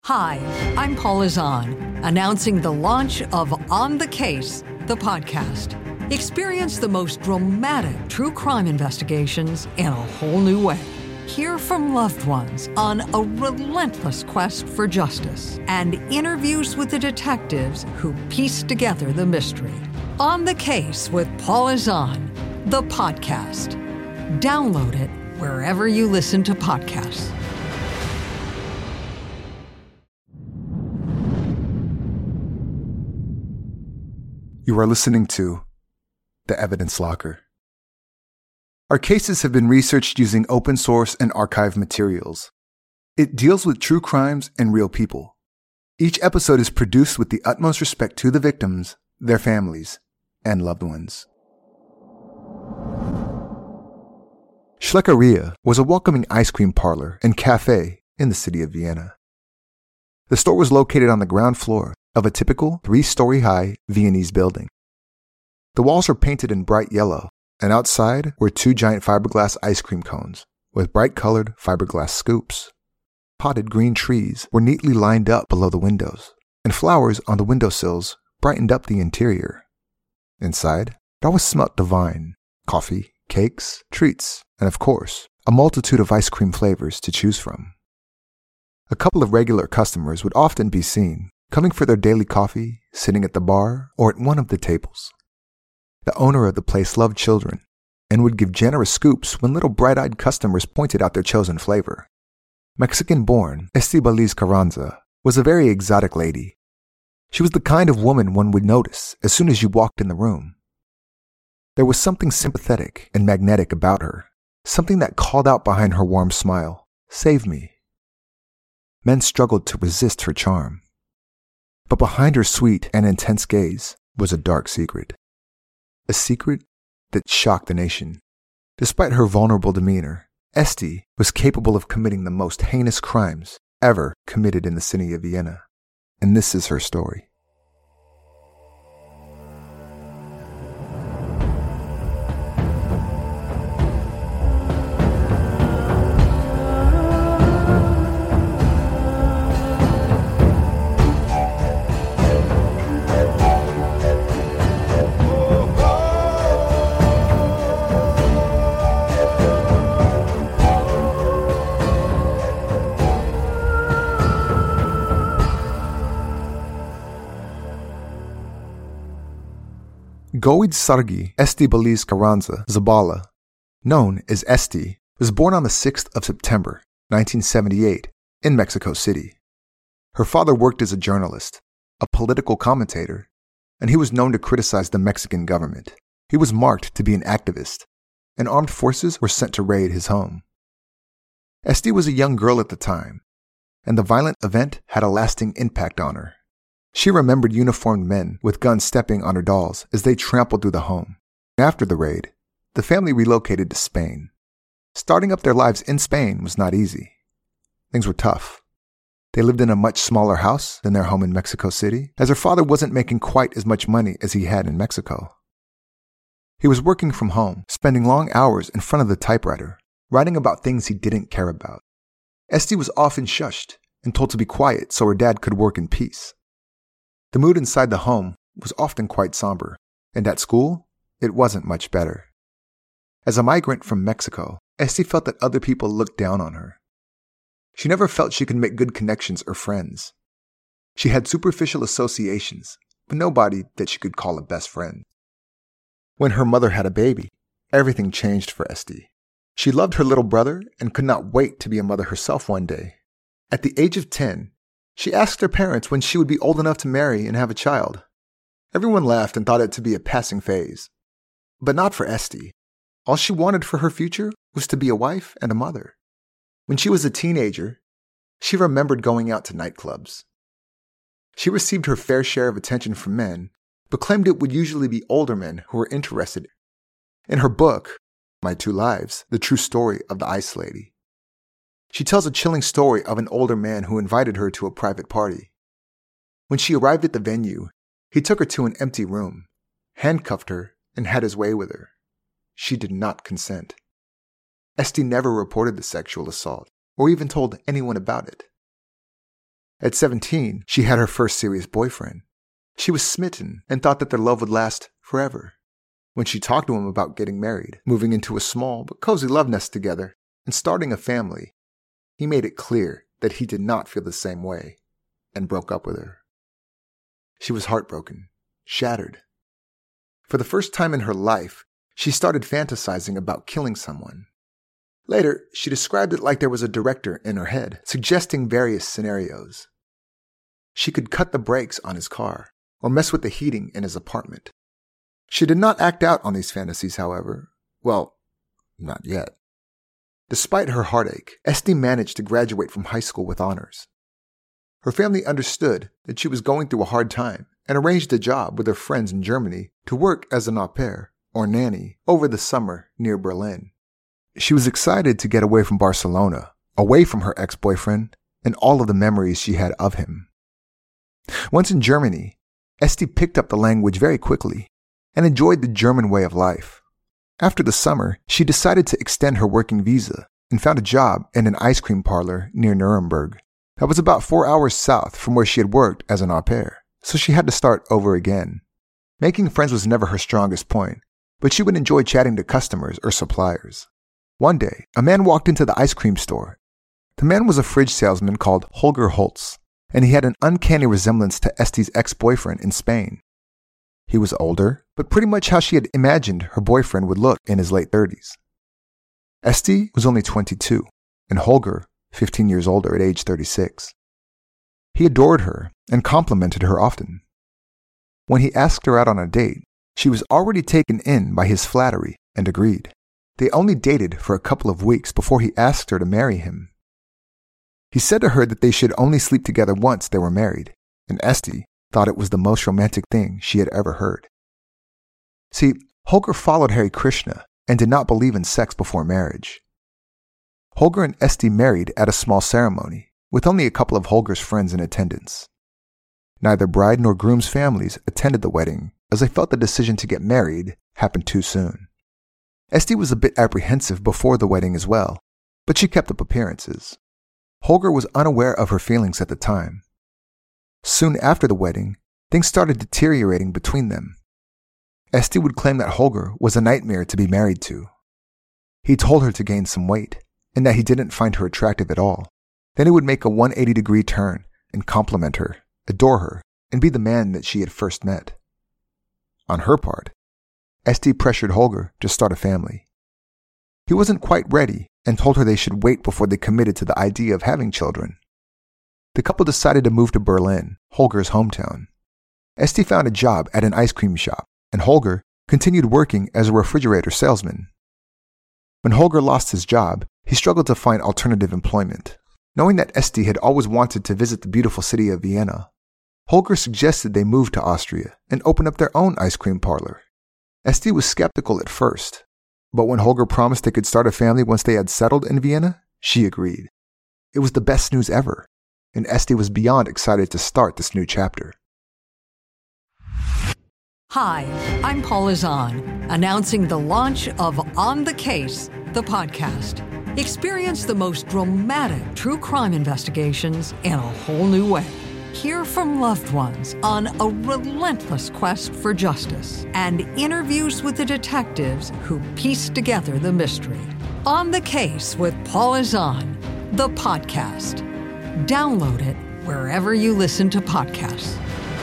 Hi, I'm Paula Zahn, announcing the launch of On the Case, the podcast. Experience the most dramatic true crime investigations in a whole new way. Hear from loved ones on a relentless quest for justice and interviews with the detectives who piece together the mystery. On the Case with Paula Zahn, the podcast. Download it wherever you listen to podcasts. You are listening to The Evidence Locker. Our cases have been researched using open source and archive materials. It deals with true crimes and real people. Each episode is produced with the utmost respect to the victims, their families, and loved ones. Schleckeria was a welcoming ice cream parlor and cafe in the city of Vienna. The store was located on the ground floor of a typical 3-story high Viennese building. The walls were painted in bright yellow, and outside were 2 giant fiberglass ice cream cones with bright-colored fiberglass scoops. Potted green trees were neatly lined up below the windows, and flowers on the windowsills brightened up the interior. Inside, it always smelt divine: coffee, cakes, treats, and of course, a multitude of ice cream flavors to choose from. A couple of regular customers would often be seen coming for their daily coffee, sitting at the bar, or at one of the tables. The owner of the place loved children and would give generous scoops when little bright-eyed customers pointed out their chosen flavor. Mexican-born Estibaliz Carranza was a very exotic lady. She was the kind of woman one would notice as soon as you walked in the room. There was something sympathetic and magnetic about her, something that called out behind her warm smile, "Save me." Men struggled to resist her charm. But behind her sweet and intense gaze was a dark secret. A secret that shocked the nation. Despite her vulnerable demeanor, Esti was capable of committing the most heinous crimes ever committed in the city of Vienna. And this is her story. Goid Sargi Estibaliz Carranza Zabala, known as Esti, was born on the 6th of September, 1978, in Mexico City. Her father worked as a journalist, a political commentator, and he was known to criticize the Mexican government. He was marked to be an activist, and armed forces were sent to raid his home. Esti was a young girl at the time, and the violent event had a lasting impact on her. She remembered uniformed men with guns stepping on her dolls as they trampled through the home. After the raid, the family relocated to Spain. Starting up their lives in Spain was not easy. Things were tough. They lived in a much smaller house than their home in Mexico City, as her father wasn't making quite as much money as he had in Mexico. He was working from home, spending long hours in front of the typewriter, writing about things he didn't care about. Esti was often shushed and told to be quiet so her dad could work in peace. The mood inside the home was often quite somber, and at school, it wasn't much better. As a migrant from Mexico, Esti felt that other people looked down on her. She never felt she could make good connections or friends. She had superficial associations, but nobody that she could call a best friend. When her mother had a baby, everything changed for Esti. She loved her little brother and could not wait to be a mother herself one day. At the age of 10, she asked her parents when she would be old enough to marry and have a child. Everyone laughed and thought it to be a passing phase. But not for Esti. All she wanted for her future was to be a wife and a mother. When she was a teenager, she remembered going out to nightclubs. She received her fair share of attention from men, but claimed it would usually be older men who were interested. In her book, My Two Lives, The True Story of the Ice Lady, she tells a chilling story of an older man who invited her to a private party. When she arrived at the venue, he took her to an empty room, handcuffed her, and had his way with her. She did not consent. Esti never reported the sexual assault or even told anyone about it. At 17, she had her first serious boyfriend. She was smitten and thought that their love would last forever. When she talked to him about getting married, moving into a small but cozy love nest together, and starting a family, he made it clear that he did not feel the same way and broke up with her. She was heartbroken, shattered. For the first time in her life, she started fantasizing about killing someone. Later, she described it like there was a director in her head, suggesting various scenarios. She could cut the brakes on his car or mess with the heating in his apartment. She did not act out on these fantasies, however. Well, not yet. Despite her heartache, Esti managed to graduate from high school with honors. Her family understood that she was going through a hard time and arranged a job with her friends in Germany to work as an au pair or nanny over the summer near Berlin. She was excited to get away from Barcelona, away from her ex-boyfriend, and all of the memories she had of him. Once in Germany, Esti picked up the language very quickly and enjoyed the German way of life. After the summer, she decided to extend her working visa and found a job in an ice cream parlor near Nuremberg. That was about 4 hours south from where she had worked as an au pair, so she had to start over again. Making friends was never her strongest point, but she would enjoy chatting to customers or suppliers. One day, a man walked into the ice cream store. The man was a fridge salesman called Holger Holtz, and he had an uncanny resemblance to Esti's ex-boyfriend in Spain. He was older, but pretty much how she had imagined her boyfriend would look in his late 30s. Esti was only 22, and Holger 15 years older at age 36. He adored her and complimented her often. When he asked her out on a date, she was already taken in by his flattery and agreed. They only dated for a couple of weeks before he asked her to marry him. He said to her that they should only sleep together once they were married, and Esti thought it was the most romantic thing she had ever heard. See, Holger followed Hare Krishna and did not believe in sex before marriage. Holger and Esti married at a small ceremony, with only a couple of Holger's friends in attendance. Neither bride nor groom's families attended the wedding, as they felt the decision to get married happened too soon. Esti was a bit apprehensive before the wedding as well, but she kept up appearances. Holger was unaware of her feelings at the time. Soon after the wedding, things started deteriorating between them. Esti would claim that Holger was a nightmare to be married to. He told her to gain some weight, and that he didn't find her attractive at all. Then he would make a 180-degree turn and compliment her, adore her, and be the man that she had first met. On her part, Esti pressured Holger to start a family. He wasn't quite ready and told her they should wait before they committed to the idea of having children. The couple decided to move to Berlin, Holger's hometown. Esti found a job at an ice cream shop, and Holger continued working as a refrigerator salesman. When Holger lost his job, he struggled to find alternative employment. Knowing that Esti had always wanted to visit the beautiful city of Vienna, Holger suggested they move to Austria and open up their own ice cream parlor. Esti was skeptical at first, but when Holger promised they could start a family once they had settled in Vienna, she agreed. It was the best news ever, and Esti was beyond excited to start this new chapter. Hi, I'm Paula Zahn, announcing the launch of On the Case, the podcast. Experience the most dramatic true crime investigations in a whole new way. Hear from loved ones on a relentless quest for justice and interviews with the detectives who piece together the mystery. On the Case with Paula Zahn, the podcast. Download it wherever you listen to podcasts.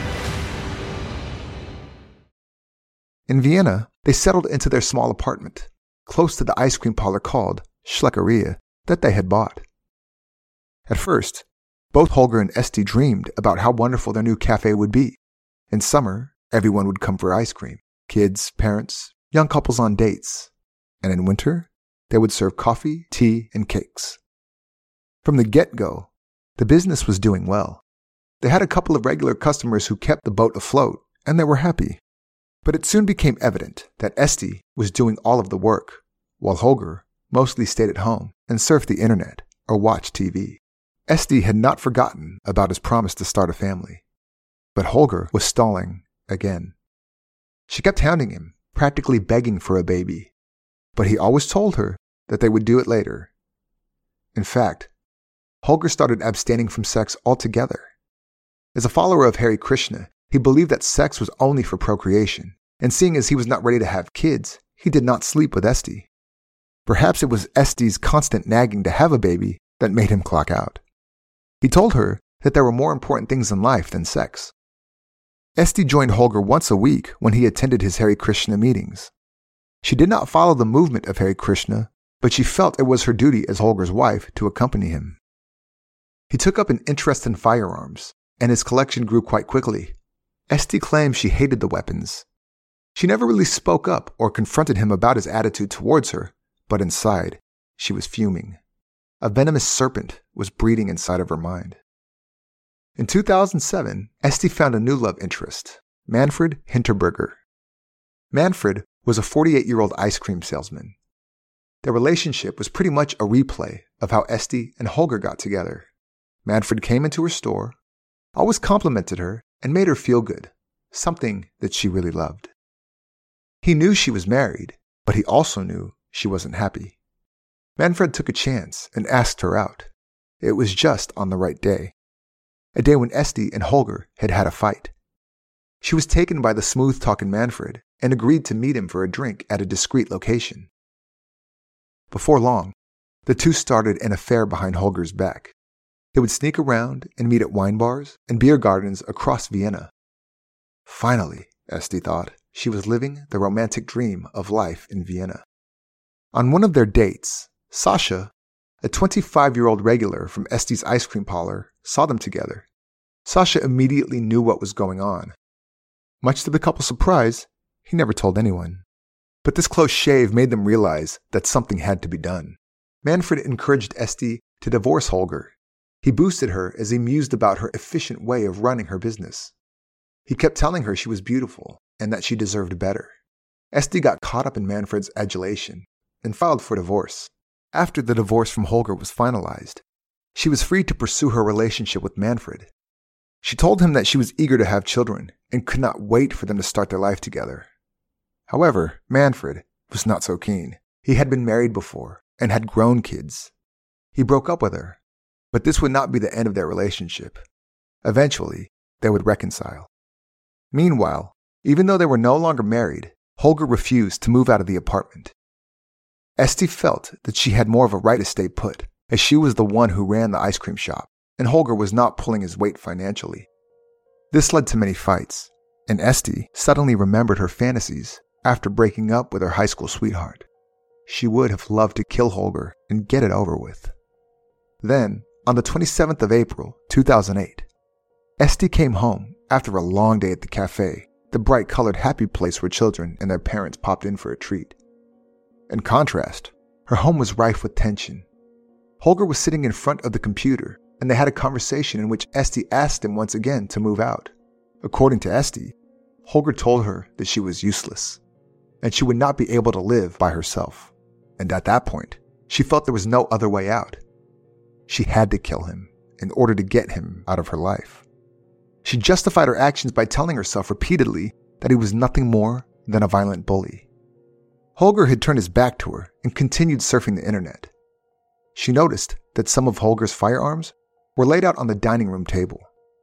In Vienna, they settled into their small apartment, close to the ice cream parlor called Schleckeria that they had bought. At first, both Holger and Esti dreamed about how wonderful their new cafe would be. In summer, everyone would come for ice cream. Kids, parents, young couples on dates. And in winter, they would serve coffee, tea, and cakes. From the get-go, the business was doing well. They had a couple of regular customers who kept the boat afloat, and they were happy. But it soon became evident that Esti was doing all of the work, while Holger mostly stayed at home and surfed the internet or watched TV. Esti had not forgotten about his promise to start a family, but Holger was stalling again. She kept hounding him, practically begging for a baby, but he always told her that they would do it later. In fact, Holger started abstaining from sex altogether As a follower of Hare Krishna, he believed that sex was only for procreation, and seeing as he was not ready to have kids, he did not sleep with Esti. Perhaps it was Esti's constant nagging to have a baby that made him clock out. He told her that there were more important things in life than sex. Esti joined Holger once a week when he attended his Hare Krishna meetings. She did not follow the movement of Hare Krishna, but she felt it was her duty as Holger's wife to accompany him. He took up an interest in firearms, and his collection grew quite quickly. Esti claimed she hated the weapons. She never really spoke up or confronted him about his attitude towards her, but inside, she was fuming. A venomous serpent was breeding inside of her mind. In 2007, Esti found a new love interest, Manfred Hinterberger. Manfred was a 48-year-old ice cream salesman. Their relationship was pretty much a replay of how Esti and Holger got together. Manfred came into her store, always complimented her, and made her feel good, something that she really loved. He knew she was married, but he also knew she wasn't happy. Manfred took a chance and asked her out. It was just on the right day. A day when Esti and Holger had had a fight. She was taken by the smooth-talking Manfred and agreed to meet him for a drink at a discreet location. Before long, the two started an affair behind Holger's back. They would sneak around and meet at wine bars and beer gardens across Vienna. Finally, Esti thought, she was living the romantic dream of life in Vienna. On one of their dates, Sasha, a 25-year-old regular from Esti's ice cream parlor, saw them together. Sasha immediately knew what was going on. Much to the couple's surprise, he never told anyone. But this close shave made them realize that something had to be done. Manfred encouraged Esti to divorce Holger. He boosted her as he mused about her efficient way of running her business. He kept telling her she was beautiful and that she deserved better. Esti got caught up in Manfred's adulation and filed for divorce. After the divorce from Holger was finalized, she was free to pursue her relationship with Manfred. She told him that she was eager to have children and could not wait for them to start their life together. However, Manfred was not so keen. He had been married before and had grown kids. He broke up with her, but this would not be the end of their relationship. Eventually, they would reconcile. Meanwhile, even though they were no longer married, Holger refused to move out of the apartment. Esti felt that she had more of a right to stay put, as she was the one who ran the ice cream shop, and Holger was not pulling his weight financially. This led to many fights, and Esti suddenly remembered her fantasies after breaking up with her high school sweetheart. She would have loved to kill Holger and get it over with. Then, on the 27th of April, 2008, Esti came home after a long day at the cafe, the bright-colored happy place where children and their parents popped in for a treat. In contrast, her home was rife with tension. Holger was sitting in front of the computer, and they had a conversation in which Esti asked him once again to move out. According to Esti, Holger told her that she was useless, and she would not be able to live by herself. And at that point, she felt there was no other way out. She had to kill him in order to get him out of her life. She justified her actions by telling herself repeatedly that he was nothing more than a violent bully. Holger had turned his back to her and continued surfing the internet. She noticed that some of Holger's firearms were laid out on the dining room table.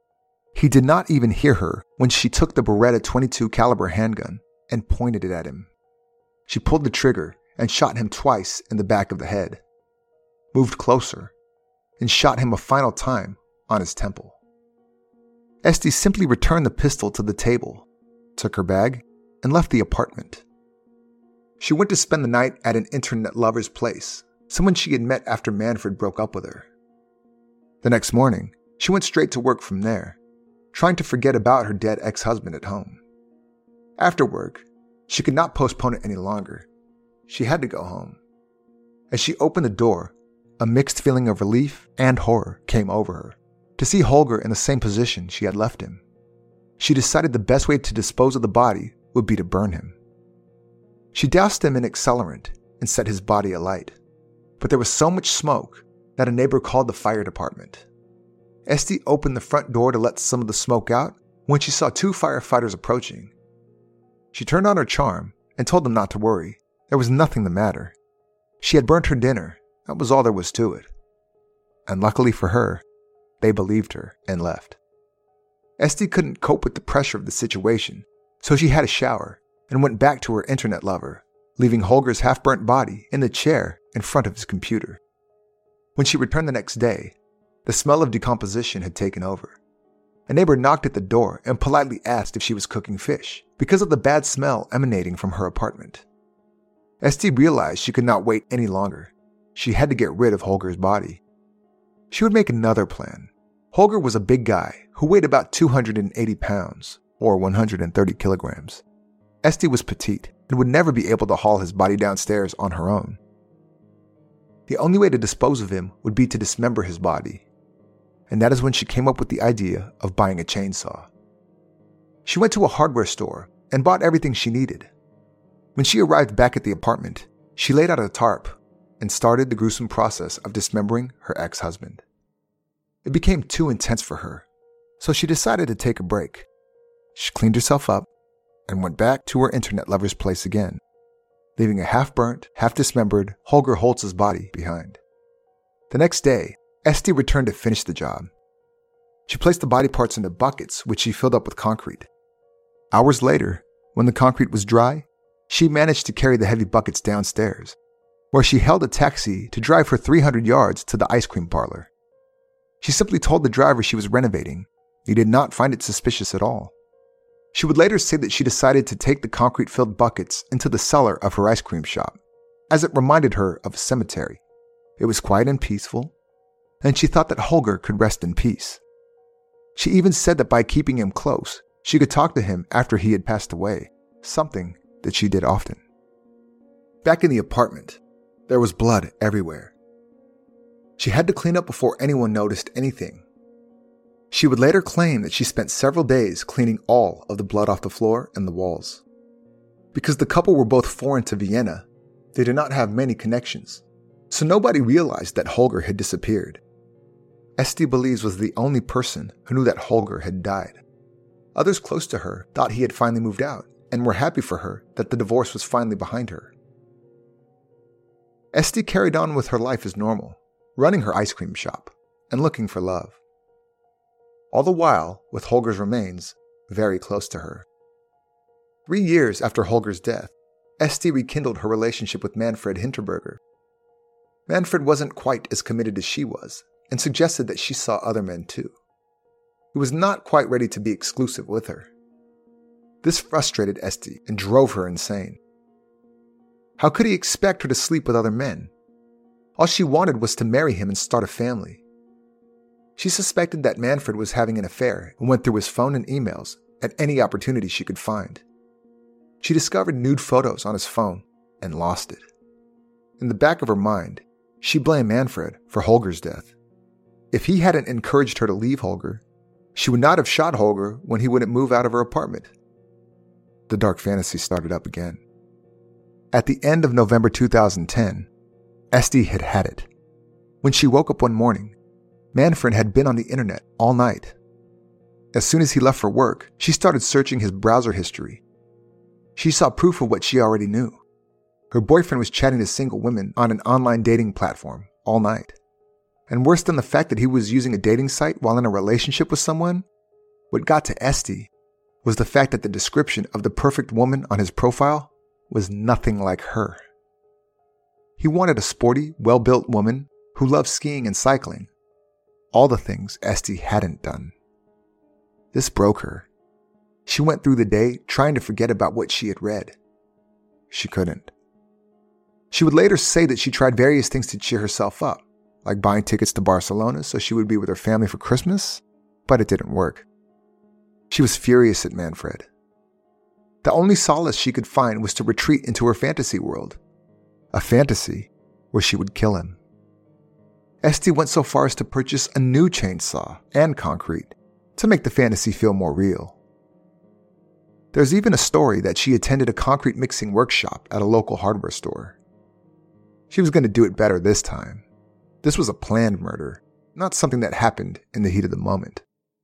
He did not even hear her when she took the Beretta .22 caliber handgun and pointed it at him. She pulled the trigger and shot him twice in the back of the head, moved closer, and shot him a final time on his temple. Esti simply returned the pistol to the table, took her bag, and left the apartment. She went to spend the night at an internet lover's place, someone she had met after Manfred broke up with her. The next morning, she went straight to work from there, trying to forget about her dead ex-husband at home. After work, she could not postpone it any longer. She had to go home. As she opened the door, a mixed feeling of relief and horror came over her to see Holger in the same position she had left him. She decided the best way to dispose of the body would be to burn him. She doused him in accelerant and set his body alight, but there was so much smoke that a neighbor called the fire department. Esti opened the front door to let some of the smoke out when she saw two firefighters approaching. She turned on her charm and told them not to worry. There was nothing the matter. She had burnt her dinner. That was all there was to it. And luckily for her, they believed her and left. Esty couldn't cope with the pressure of the situation, so she had a shower and went back to her internet lover, leaving Holger's half-burnt body in the chair in front of his computer. When she returned the next day, the smell of decomposition had taken over. A neighbor knocked at the door and politely asked if she was cooking fish because of the bad smell emanating from her apartment. Esty realized she could not wait any longer. She had to get rid of Holger's body. She would make another plan. Holger was a big guy who weighed about 280 pounds, or 130 kilograms. Esty was petite and would never be able to haul his body downstairs on her own. The only way to dispose of him would be to dismember his body. And that is when she came up with the idea of buying a chainsaw. She went to a hardware store and bought everything she needed. When she arrived back at the apartment, she laid out a tarp and started the gruesome process of dismembering her ex-husband. It became too intense for her, so she decided to take a break. She cleaned herself up and went back to her internet lover's place again, leaving a half-burnt, half-dismembered Holger Holtz's body behind. The next day, Esty returned to finish the job. She placed the body parts into buckets, which she filled up with concrete. Hours later, when the concrete was dry, she managed to carry the heavy buckets downstairs, where she held a taxi to drive her 300 yards to the ice cream parlor. She simply told the driver she was renovating. He did not find it suspicious at all. She would later say that she decided to take the concrete-filled buckets into the cellar of her ice cream shop, as it reminded her of a cemetery. It was quiet and peaceful, and she thought that Holger could rest in peace. She even said that by keeping him close, she could talk to him after he had passed away, something that she did often. Back in the apartment, there was blood everywhere. She had to clean up before anyone noticed anything. She would later claim that she spent several days cleaning all of the blood off the floor and the walls. Because the couple were both foreign to Vienna, they did not have many connections, so nobody realized that Holger had disappeared. Esty believes was the only person who knew that Holger had died. Others close to her thought he had finally moved out and were happy for her that the divorce was finally behind her. Esty carried on with her life as normal, running her ice cream shop and looking for love. All the while with Holger's remains very close to her. 3 years after Holger's death, Esty rekindled her relationship with Manfred Hinterberger. Manfred wasn't quite as committed as she was and suggested that she saw other men too. He was not quite ready to be exclusive with her. This frustrated Esty and drove her insane. How could he expect her to sleep with other men? All she wanted was to marry him and start a family. She suspected that Manfred was having an affair and went through his phone and emails at any opportunity she could find. She discovered nude photos on his phone and lost it. In the back of her mind, she blamed Manfred for Holger's death. If he hadn't encouraged her to leave Holger, she would not have shot Holger when he wouldn't move out of her apartment. The dark fantasy started up again. At the end of November 2010, Esty had had it. When she woke up one morning, Manfred had been on the internet all night. As soon as he left for work, she started searching his browser history. She saw proof of what she already knew. Her boyfriend was chatting to single women on an online dating platform all night. And worse than the fact that he was using a dating site while in a relationship with someone, what got to Esty was the fact that the description of the perfect woman on his profile was nothing like her. He wanted a sporty, well-built woman who loved skiing and cycling. All the things Esty hadn't done. This broke her. She went through the day trying to forget about what she had read. She couldn't. She would later say that she tried various things to cheer herself up, like buying tickets to Barcelona so she would be with her family for Christmas, but it didn't work. She was furious at Manfred. The only solace she could find was to retreat into her fantasy world, a fantasy where she would kill him. Esty went so far as to purchase a new chainsaw and concrete to make the fantasy feel more real. There's even a story that she attended a concrete mixing workshop at a local hardware store. She was going to do it better this time. This was a planned murder, not something that happened in the heat of the moment.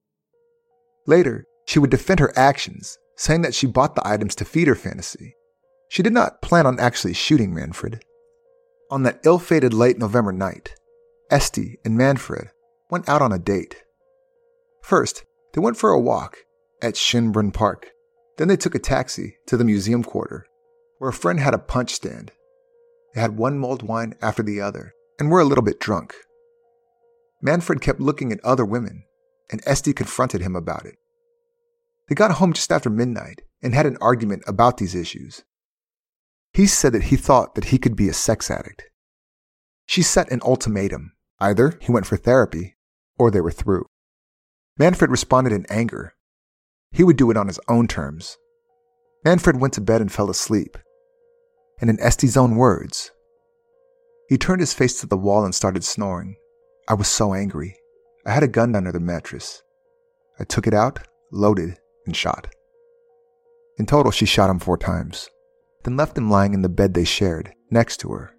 Later, she would defend her actions, saying that she bought the items to feed her fantasy. She did not plan on actually shooting Manfred. On that ill-fated late November night, Esty and Manfred went out on a date. First, They went for a walk at Schönbrunn Park. Then they took a taxi to the museum quarter, where a friend had a punch stand. They had one mulled wine after the other and were a little bit drunk. Manfred kept looking at other women, and Esti confronted him about it. They got home just after midnight and had an argument about these issues. He said that he thought that he could be a sex addict. She set an ultimatum. Either he went for therapy, or they were through. Manfred responded in anger. He would do it on his own terms. Manfred went to bed and fell asleep. And in Esti's own words, he turned his face to the wall and started snoring. I was so angry. I had a gun under the mattress. I took it out, loaded, and shot. In total, she shot him 4 times, then left him lying in the bed they shared, next to her.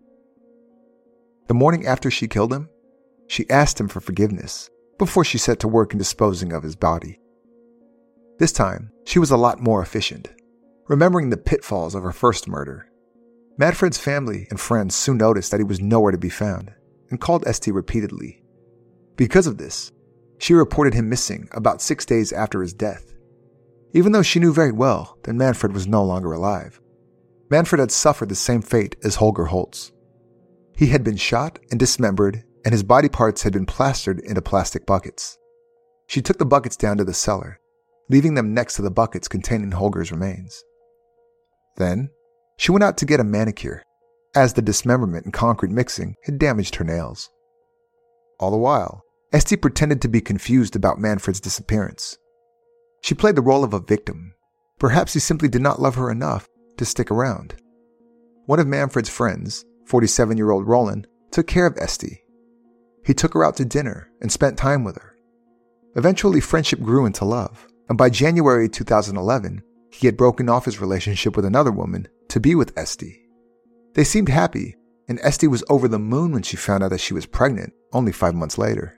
The morning after she killed him, she asked him for forgiveness before she set to work in disposing of his body. This time, she was a lot more efficient, remembering the pitfalls of her first murder. Manfred's family and friends soon noticed that he was nowhere to be found and called Esti repeatedly. Because of this, she reported him missing about 6 days after his death, even though she knew very well that Manfred was no longer alive. Manfred had suffered the same fate as Holger Holtz. He had been shot and dismembered, and his body parts had been plastered into plastic buckets. She took the buckets down to the cellar, leaving them next to the buckets containing Holger's remains. Then, she went out to get a manicure, as the dismemberment and concrete mixing had damaged her nails. All the while, Esti pretended to be confused about Manfred's disappearance. She played the role of a victim. Perhaps he simply did not love her enough to stick around. One of Manfred's friends, 47-year-old Roland, took care of Esti. He took her out to dinner and spent time with her. Eventually, friendship grew into love, and by January 2011, he had broken off his relationship with another woman to be with Esti. They seemed happy, and Esti was over the moon when she found out that she was pregnant only 5 months later.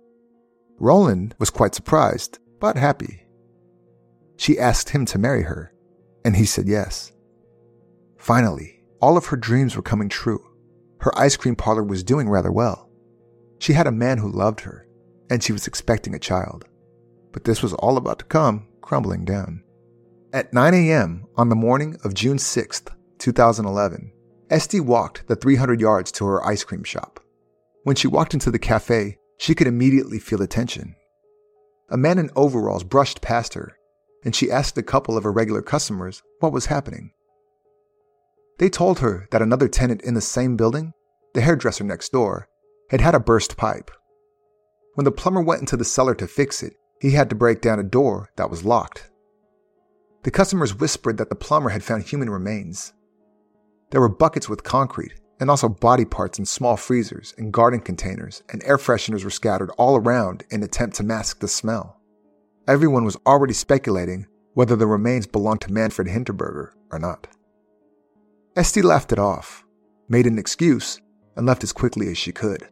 Roland was quite surprised, but happy. She asked him to marry her, and he said yes. Finally, all of her dreams were coming true. Her ice cream parlor was doing rather well. She had a man who loved her, and she was expecting a child. But this was all about to come crumbling down. At 9 a.m. on the morning of June 6th, 2011, Esti walked the 300 yards to her ice cream shop. When she walked into the cafe, she could immediately feel the tension. A man in overalls brushed past her, and she asked a couple of her regular customers what was happening. They told her that another tenant in the same building, the hairdresser next door, had had a burst pipe. When the plumber went into the cellar to fix it, he had to break down a door that was locked. The customers whispered that the plumber had found human remains. There were buckets with concrete, and also body parts in small freezers and garden containers, and air fresheners were scattered all around in an attempt to mask the smell. Everyone was already speculating whether the remains belonged to Manfred Hinterberger or not. Esti laughed it off, made an excuse, and left as quickly as she could.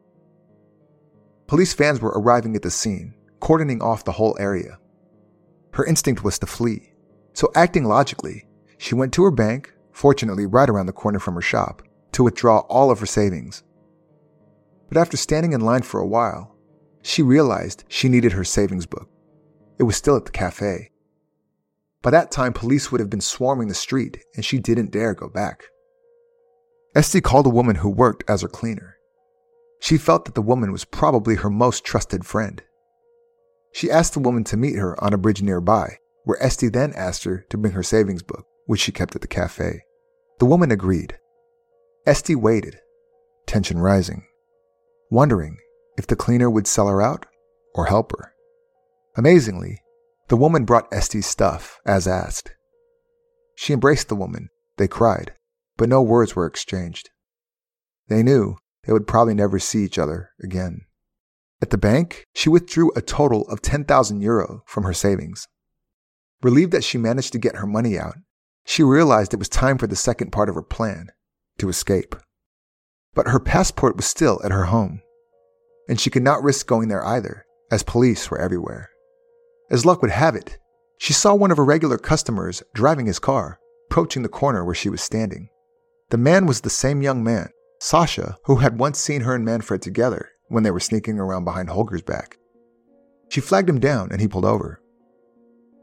Police vans were arriving at the scene, cordoning off the whole area. Her instinct was to flee, so acting logically, she went to her bank, fortunately right around the corner from her shop, to withdraw all of her savings. But after standing in line for a while, she realized she needed her savings book. It was still at the cafe. By that time, police would have been swarming the street, and she didn't dare go back. Esti called a woman who worked as her cleaner. She felt that the woman was probably her most trusted friend. She asked the woman to meet her on a bridge nearby, where Esti then asked her to bring her savings book, which she kept at the cafe. The woman agreed. Esti waited, tension rising, wondering if the cleaner would sell her out or help her. Amazingly, the woman brought Esti's stuff, as asked. She embraced the woman, they cried, but no words were exchanged. They knew they would probably never see each other again. At the bank, she withdrew a total of 10,000 euro from her savings. Relieved that she managed to get her money out, she realized it was time for the second part of her plan, to escape. But her passport was still at her home, and she could not risk going there either, as police were everywhere. As luck would have it, she saw one of her regular customers driving his car, approaching the corner where she was standing. The man was the same young man, Sasha, who had once seen her and Manfred together when they were sneaking around behind Holger's back. She flagged him down and he pulled over.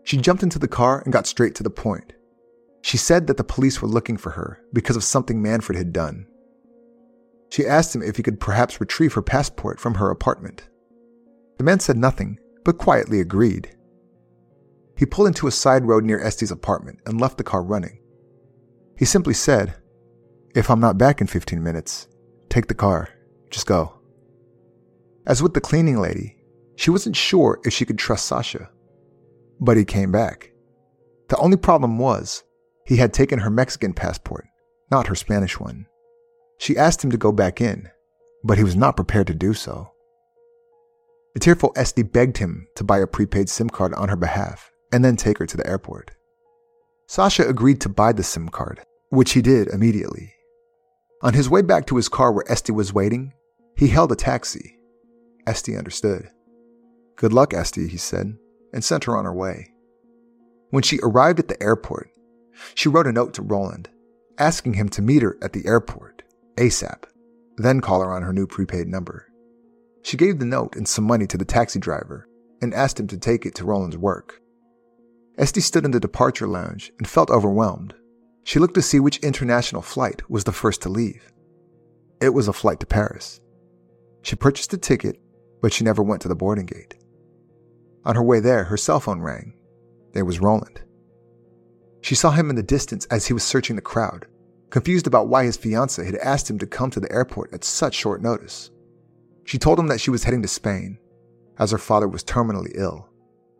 She jumped into the car and got straight to the point. She said that the police were looking for her because of something Manfred had done. She asked him if he could perhaps retrieve her passport from her apartment. The man said nothing, but quietly agreed. He pulled into a side road near Esti's apartment and left the car running. He simply said, "If I'm not back in 15 minutes, take the car. Just go." As with the cleaning lady, she wasn't sure if she could trust Sasha. But he came back. The only problem was, he had taken her Mexican passport, not her Spanish one. She asked him to go back in, but he was not prepared to do so. The tearful Esti begged him to buy a prepaid SIM card on her behalf and then take her to the airport. Sasha agreed to buy the SIM card, which he did immediately. On his way back to his car where Esti was waiting, he hailed a taxi. Esti understood. "Good luck, Esti," he said, and sent her on her way. When she arrived at the airport, she wrote a note to Roland, asking him to meet her at the airport, ASAP, then call her on her new prepaid number. She gave the note and some money to the taxi driver and asked him to take it to Roland's work. Esti stood in the departure lounge and felt overwhelmed. She looked to see which international flight was the first to leave. It was a flight to Paris. She purchased a ticket, but she never went to the boarding gate. On her way there, her cell phone rang. It was Roland. She saw him in the distance as he was searching the crowd, confused about why his fiancée had asked him to come to the airport at such short notice. She told him that she was heading to Spain, as her father was terminally ill.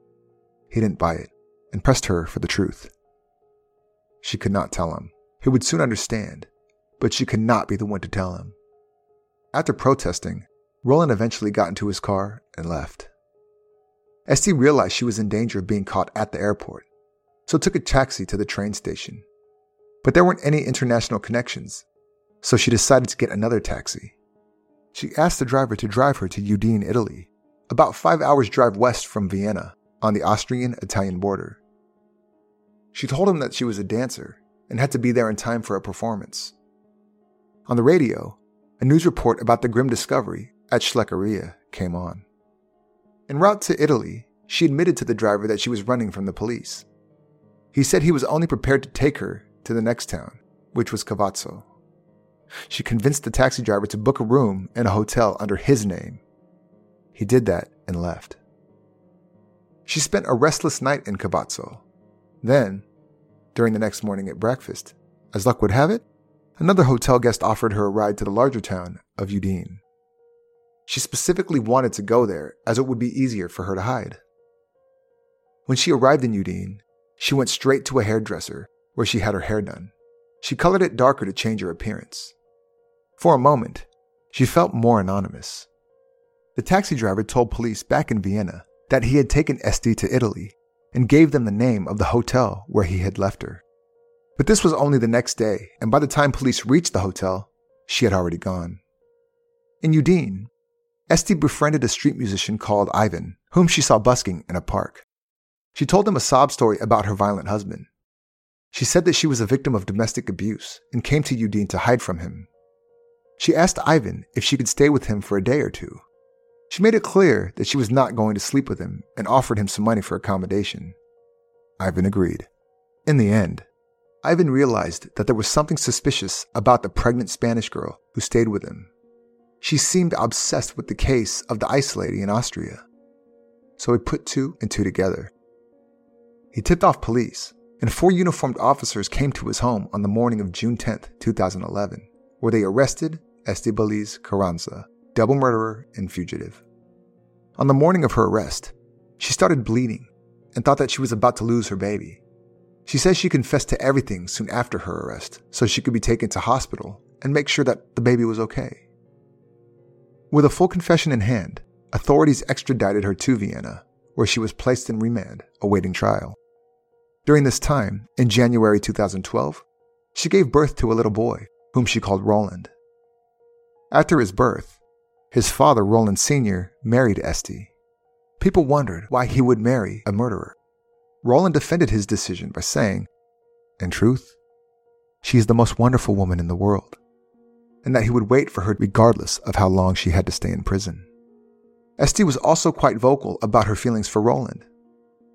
He didn't buy it, and pressed her for the truth. She could not tell him. He would soon understand, but she could not be the one to tell him. After protesting, Roland eventually got into his car and left. Esti realized she was in danger of being caught at the airport, so took a taxi to the train station. But there weren't any international connections, so she decided to get another taxi. She asked the driver to drive her to Udine, Italy, about 5 hours' drive west from Vienna, on the Austrian-Italian border. She told him that she was a dancer and had to be there in time for a performance. On the radio, a news report about the grim discovery at Schleckeria came on. En route to Italy, she admitted to the driver that she was running from the police. He said he was only prepared to take her to the next town, which was Cavazzo. She convinced the taxi driver to book a room in a hotel under his name. He did that and left. She spent a restless night in Cavazzo. Then, during the next morning at breakfast, as luck would have it, another hotel guest offered her a ride to the larger town of Udine. She specifically wanted to go there as it would be easier for her to hide. When she arrived in Udine, she went straight to a hairdresser where she had her hair done. She colored it darker to change her appearance. For a moment, she felt more anonymous. The taxi driver told police back in Vienna that he had taken Esti to Italy and gave them the name of the hotel where he had left her. But this was only the next day, and by the time police reached the hotel, she had already gone. In Udine, Esti befriended a street musician called Ivan, whom she saw busking in a park. She told him a sob story about her violent husband. She said that she was a victim of domestic abuse and came to Udine to hide from him. She asked Ivan if she could stay with him for a day or two. She made it clear that she was not going to sleep with him and offered him some money for accommodation. Ivan agreed. In the end, Ivan realized that there was something suspicious about the pregnant Spanish girl who stayed with him. She seemed obsessed with the case of the ice lady in Austria. So he put two and two together. He tipped off police, and 4 uniformed officers came to his home on the morning of June 10, 2011, where they arrested Estibaliz Carranza, double murderer and fugitive. On the morning of her arrest, she started bleeding and thought that she was about to lose her baby. She says she confessed to everything soon after her arrest so she could be taken to hospital and make sure that the baby was okay. With a full confession in hand, authorities extradited her to Vienna, where she was placed in remand, awaiting trial. During this time, in January 2012, she gave birth to a little boy, whom she called Roland. After his birth, his father, Roland Sr., married Esti. People wondered why he would marry a murderer. Roland defended his decision by saying, in truth, she is the most wonderful woman in the world, and that he would wait for her regardless of how long she had to stay in prison. Esti was also quite vocal about her feelings for Roland.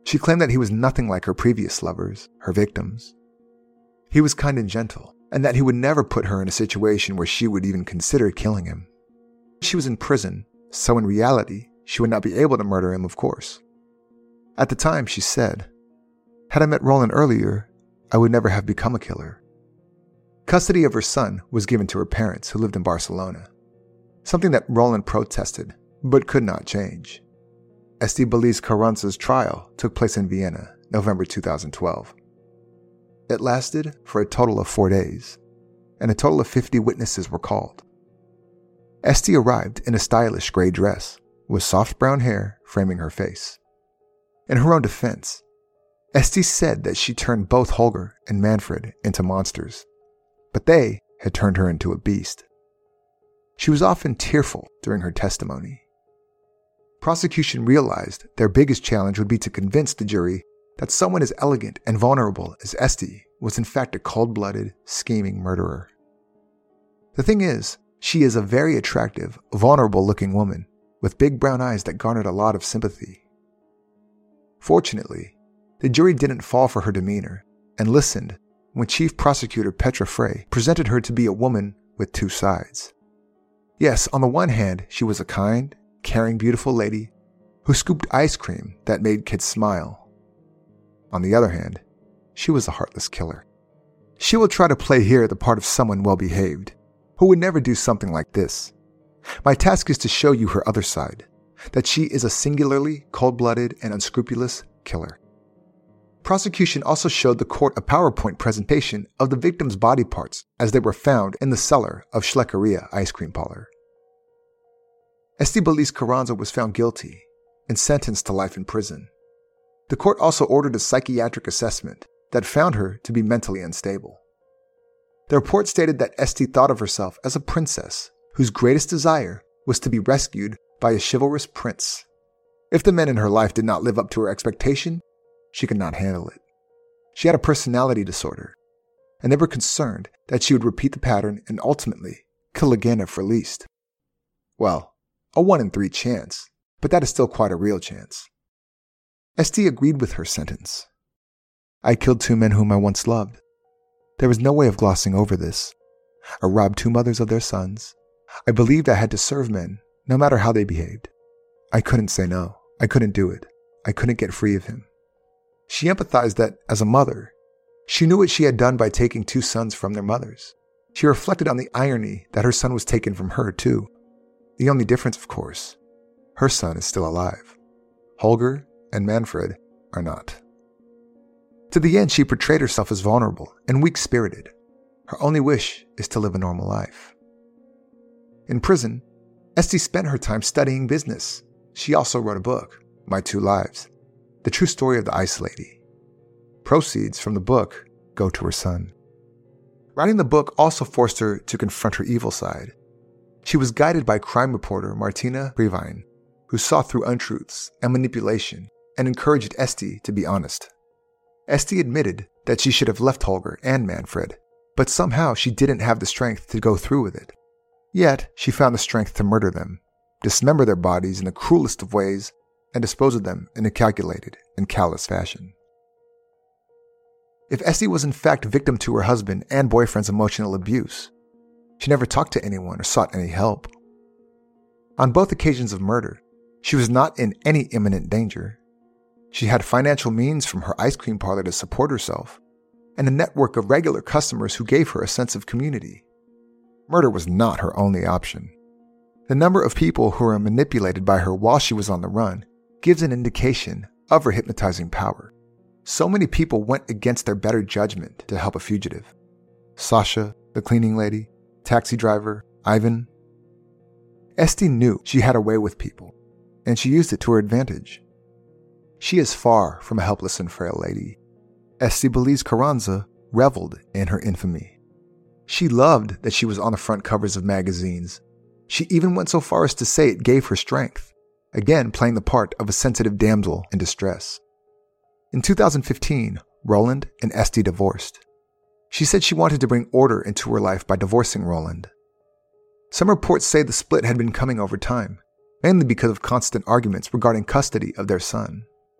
She claimed that he was nothing like her previous lovers, her victims. He was kind and gentle, and that he would never put her in a situation where she would even consider killing him. She was in prison, so in reality, she would not be able to murder him, of course. At the time, she said, "Had I met Roland earlier, I would never have become a killer." Custody of her son was given to her parents who lived in Barcelona, something that Roland protested but could not change. Estibaliz Carranza's trial took place in Vienna, November 2012. It lasted for a total of 4 days, and a total of 50 witnesses were called. Esti arrived in a stylish gray dress, with soft brown hair framing her face. In her own defense, Esti said that she turned both Holger and Manfred into monsters, but they had turned her into a beast. She was often tearful during her testimony. Prosecution realized their biggest challenge would be to convince the jury that someone as elegant and vulnerable as Esti was in fact a cold-blooded, scheming murderer. The thing is, she is a very attractive, vulnerable-looking woman with big brown eyes that garnered a lot of sympathy. Fortunately, the jury didn't fall for her demeanor and listened when Chief Prosecutor Petra Frey presented her to be a woman with two sides. Yes, on the one hand, she was a kind, caring, beautiful lady who scooped ice cream that made kids smile. On the other hand, she was a heartless killer. She will try to play here the part of someone well-behaved, who would never do something like this. My task is to show you her other side, that she is a singularly cold-blooded and unscrupulous killer. Prosecution also showed the court a PowerPoint presentation of the victim's body parts as they were found in the cellar of Schleckeria ice cream parlor. Estibaliz Carranza was found guilty and sentenced to life in prison. The court also ordered a psychiatric assessment that found her to be mentally unstable. The report stated that Esti thought of herself as a princess whose greatest desire was to be rescued by a chivalrous prince. If the men in her life did not live up to her expectation, she could not handle it. She had a personality disorder, and they were concerned that she would repeat the pattern and ultimately kill again if released. Well, a 1 in 3 chance, but that is still quite a real chance. Esti agreed with her sentence. "I killed 2 men whom I once loved. There was no way of glossing over this. I robbed 2 mothers of their sons. I believed I had to serve men, no matter how they behaved. I couldn't say no. I couldn't do it. I couldn't get free of him." She empathized that, as a mother, she knew what she had done by taking 2 sons from their mothers. She reflected on the irony that her son was taken from her, too. The only difference, of course, her son is still alive. Holger and Manfred are not. To the end, she portrayed herself as vulnerable and weak-spirited. Her only wish is to live a normal life. In prison, Esti spent her time studying business. She also wrote a book, My 2 Lives, the true story of the Ice Lady. Proceeds from the book go to her son. Writing the book also forced her to confront her evil side. She was guided by crime reporter Martina Brevine, who saw through untruths and manipulation and encouraged Esti to be honest. Esti admitted that she should have left Holger and Manfred, but somehow she didn't have the strength to go through with it. Yet, she found the strength to murder them, dismember their bodies in the cruelest of ways, and dispose of them in a calculated and callous fashion. If Esti was in fact victim to her husband and boyfriend's emotional abuse, she never talked to anyone or sought any help. On both occasions of murder, she was not in any imminent danger. She had financial means from her ice cream parlor to support herself, and a network of regular customers who gave her a sense of community. Murder was not her only option. The number of people who were manipulated by her while she was on the run gives an indication of her hypnotizing power. So many people went against their better judgment to help a fugitive. Sasha, the cleaning lady, taxi driver, Ivan. Esti knew she had a way with people, and she used it to her advantage. She is far from a helpless and frail lady. Estibaliz Carranza reveled in her infamy. She loved that she was on the front covers of magazines. She even went so far as to say it gave her strength, again playing the part of a sensitive damsel in distress. In 2015, Roland and Esti divorced. She said she wanted to bring order into her life by divorcing Roland. Some reports say the split had been coming over time, mainly because of constant arguments regarding custody of their son.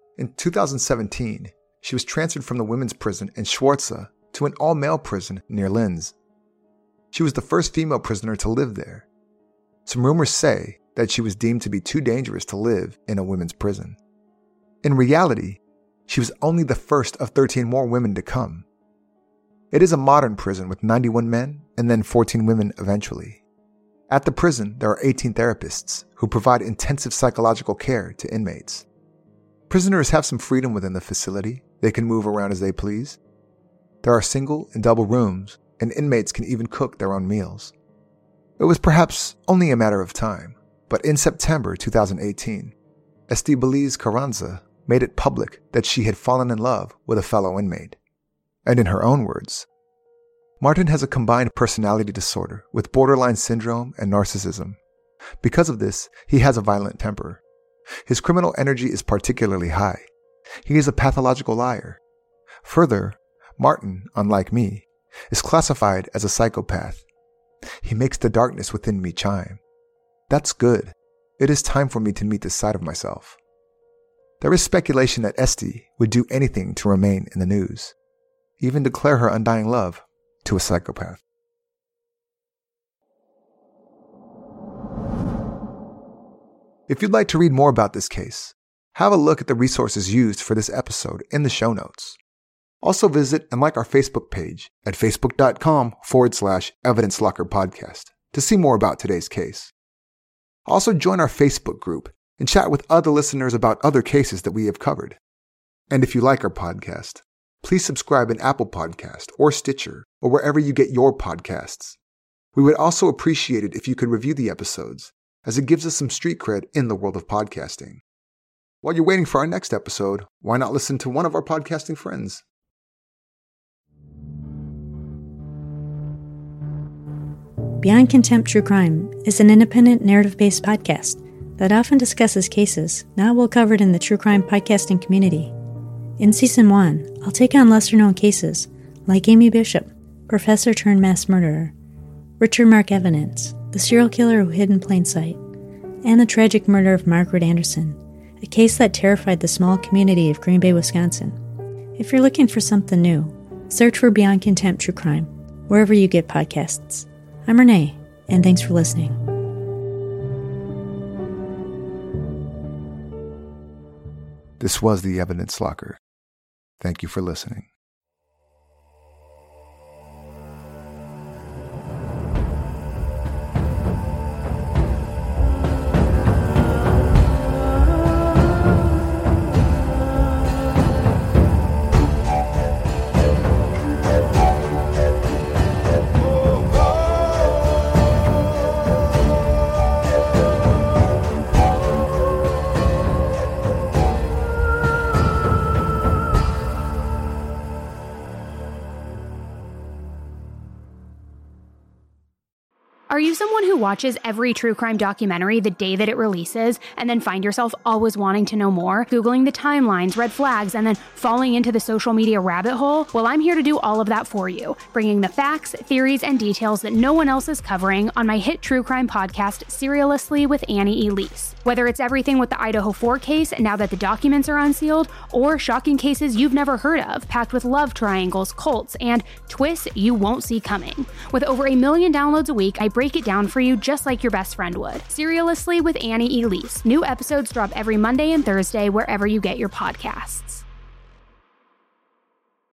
In 2017, she was transferred from the women's prison in Schwarza to an all-male prison near Linz. She was the first female prisoner to live there. Some rumors say that she was deemed to be too dangerous to live in a women's prison. In reality, she was only the first of 13 more women to come. It is a modern prison with 91 men and then 14 women eventually. At the prison, there are 18 therapists who provide intensive psychological care to inmates. Prisoners have some freedom within the facility. They can move around as they please. There are single and double rooms, and inmates can even cook their own meals. It was perhaps only a matter of time, but in September 2018, Estibaliz Carranza made it public that she had fallen in love with a fellow inmate. And in her own words, Martin has a combined personality disorder with borderline syndrome and narcissism. Because of this, he has a violent temper. His criminal energy is particularly high. He is a pathological liar. Further, Martin, unlike me, is classified as a psychopath. He makes the darkness within me chime. That's good. It is time for me to meet this side of myself. There is speculation that Esti would do anything to remain in the news, even declare her undying love to a psychopath. If you'd like to read more about this case, have a look at the resources used for this episode in the show notes. Also visit and like our Facebook page at facebook.com/Evidence Locker Podcast to see more about today's case. Also join our Facebook group and chat with other listeners about other cases that we have covered. And if you like our podcast, please subscribe in Apple Podcast or Stitcher or wherever you get your podcasts. We would also appreciate it if you could review the episodes, as it gives us some street cred in the world of podcasting. While you're waiting for our next episode, why not listen to one of our podcasting friends? Beyond Contempt True Crime is an independent narrative-based podcast that often discusses cases not well covered in the true crime podcasting community. In Season 1, I'll take on lesser-known cases like Amy Bishop, professor turned mass murderer, Richard Mark Evidence, the serial killer who hid in plain sight, and the tragic murder of Margaret Anderson, a case that terrified the small community of Green Bay, Wisconsin. If you're looking for something new, search for Beyond Contempt True Crime, wherever you get podcasts. I'm Renee, and thanks for listening. This was the Evidence Locker. Thank you for listening. Are you someone who watches every true crime documentary the day that it releases and then find yourself always wanting to know more, Googling the timelines, red flags, and then falling into the social media rabbit hole? Well, I'm here to do all of that for you, bringing the facts, theories, and details that no one else is covering on my hit true crime podcast, Serialously with Annie Elise. Whether it's everything with the Idaho 4 case now that the documents are unsealed, or shocking cases you've never heard of, packed with love triangles, cults, and twists you won't see coming. With over 1 million downloads a week, I break it down for you just like your best friend would. Serialously with Annie Elise. New episodes drop every Monday and Thursday wherever you get your podcasts.